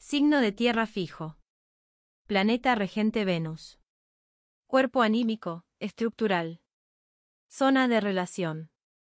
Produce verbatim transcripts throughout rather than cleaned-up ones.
Signo de tierra fijo. Planeta regente Venus. Cuerpo anímico, estructural. Zona de relación.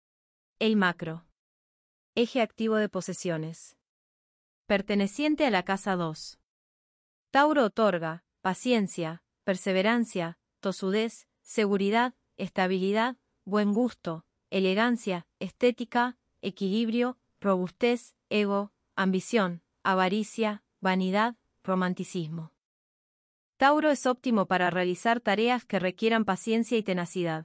El macro. Eje activo de posesiones. Perteneciente a la casa dos. Tauro otorga paciencia, perseverancia, tosudez, seguridad, estabilidad, buen gusto, elegancia, estética, equilibrio, robustez, ego, ambición, avaricia, vanidad, romanticismo. Tauro es óptimo para realizar tareas que requieran paciencia y tenacidad.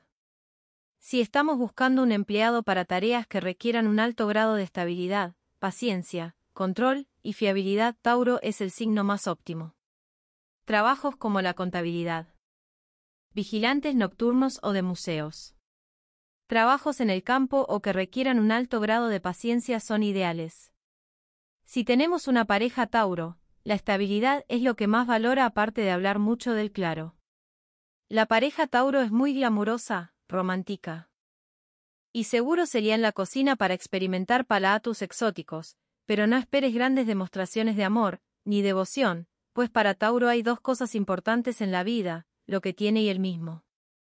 Si estamos buscando un empleado para tareas que requieran un alto grado de estabilidad, paciencia, control y fiabilidad, Tauro es el signo más óptimo. Trabajos como la contabilidad. Vigilantes nocturnos o de museos. Trabajos en el campo o que requieran un alto grado de paciencia son ideales. Si tenemos una pareja Tauro, la estabilidad es lo que más valora aparte de hablar mucho del claro. La pareja Tauro es muy glamurosa, romántica. Y seguro sería en la cocina para experimentar palatos exóticos, pero no esperes grandes demostraciones de amor, ni devoción, pues para Tauro hay dos cosas importantes en la vida, lo que tiene y el mismo.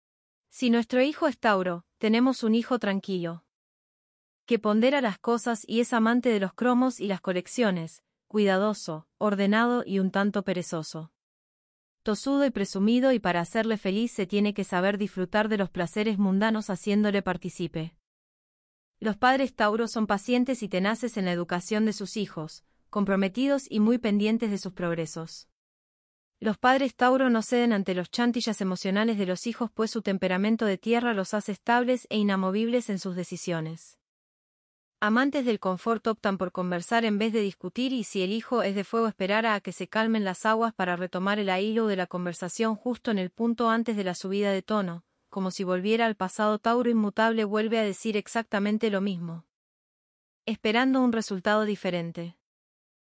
Si nuestro hijo es Tauro, tenemos un hijo tranquilo, que pondera las cosas y es amante de los cromos y las colecciones, cuidadoso, ordenado y un tanto perezoso. Tosudo y presumido, y para hacerle feliz se tiene que saber disfrutar de los placeres mundanos haciéndole partícipe. Los padres Tauro son pacientes y tenaces en la educación de sus hijos, comprometidos y muy pendientes de sus progresos. Los padres Tauro no ceden ante los chantillas emocionales de los hijos, pues su temperamento de tierra los hace estables e inamovibles en sus decisiones. Amantes del confort optan por conversar en vez de discutir, y si el hijo es de fuego esperará a que se calmen las aguas para retomar el hilo de la conversación justo en el punto antes de la subida de tono, como si volviera al pasado. Tauro inmutable vuelve a decir exactamente lo mismo, esperando un resultado diferente.